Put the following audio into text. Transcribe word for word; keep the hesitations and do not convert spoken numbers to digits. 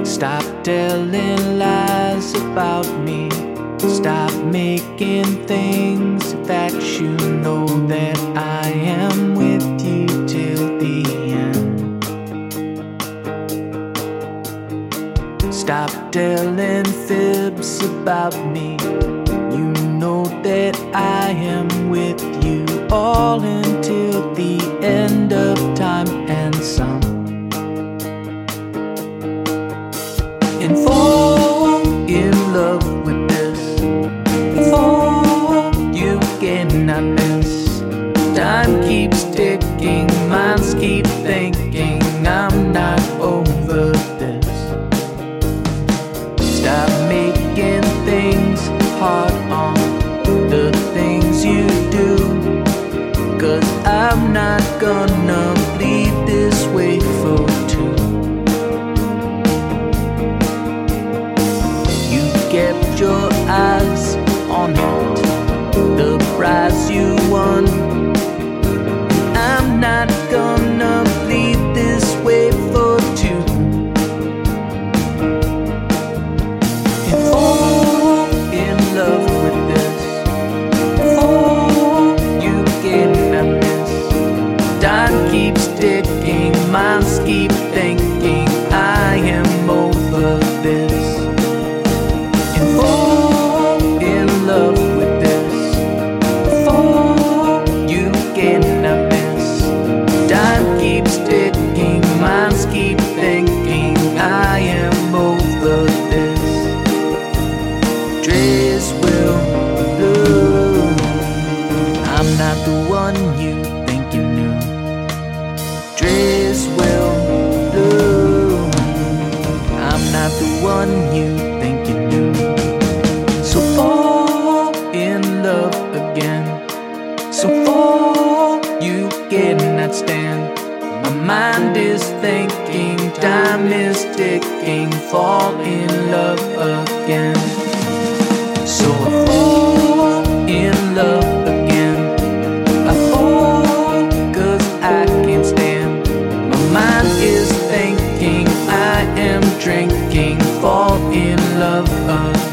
Stop telling lies about me. Stop making things that you know that I am with you till the end. Stop telling fibs about me. You know that I am with you all until the end of time and some. And fall in love with this. Fall, you cannot miss. Time keeps ticking, minds keep thinking I'm not over this. Stop making things hard on the things you do, 'cause I'm not gonna bleed this way for two. You kept your eyes on it, the prize you won. I'm not gonna bleed this way for two. And fall in love with this. Fall, you cannot miss. Time keeps ticking, minds keep thinking I am over this. And fall in love with this. Fall, you cannot miss. Time keeps ticking, minds keep thinking I am over this. Trees will bloom. I'm not the one you think you knew. Trees will bloom. I'm not the one you think you knew. So fall in love again. So fall, you cannot stand. My mind is thinking, time is ticking. Fall in love again. So I fall in love again. I fall 'cause I can't stand. My mind is thinking, I am drinking. Fall in love again.